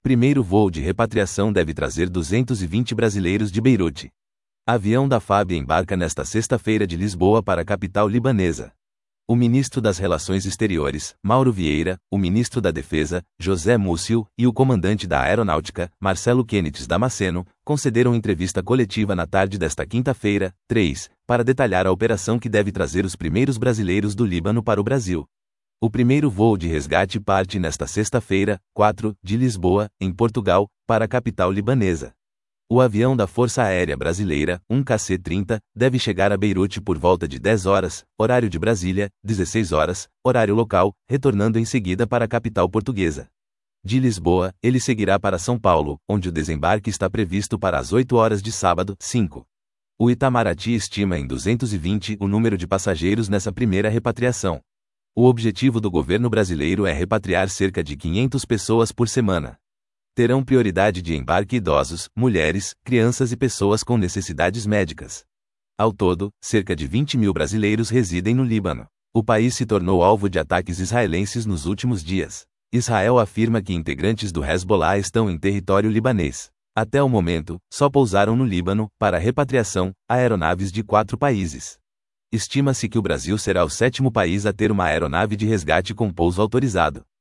Primeiro voo de repatriação deve trazer 220 brasileiros de Beirute. Avião da FAB embarca nesta sexta-feira de Lisboa para a capital libanesa. O ministro das Relações Exteriores, Mauro Vieira, o ministro da Defesa, José Múcio, e o comandante da Aeronáutica, Marcelo Quenites Damasceno, concederam entrevista coletiva na tarde desta quinta-feira, 3, para detalhar a operação que deve trazer os primeiros brasileiros do Líbano para o Brasil. O primeiro voo de resgate parte nesta sexta-feira, 4, de Lisboa, em Portugal, para a capital libanesa. O avião da Força Aérea Brasileira, um KC-30, deve chegar a Beirute por volta de 10 horas, horário de Brasília, 16 horas, horário local, retornando em seguida para a capital portuguesa. De Lisboa, ele seguirá para São Paulo, onde o desembarque está previsto para as 8 horas de sábado, 5. O Itamaraty estima em 220 o número de passageiros nessa primeira repatriação. O objetivo do governo brasileiro é repatriar cerca de 500 pessoas por semana. Terão prioridade de embarque idosos, mulheres, crianças e pessoas com necessidades médicas. Ao todo, cerca de 20 mil brasileiros residem no Líbano. O país se tornou alvo de ataques israelenses nos últimos dias. Israel afirma que integrantes do Hezbollah estão em território libanês. Até o momento, só pousaram no Líbano, para repatriação, aeronaves de 4 países. Estima-se que o Brasil será o 7º país a ter uma aeronave de resgate com pouso autorizado.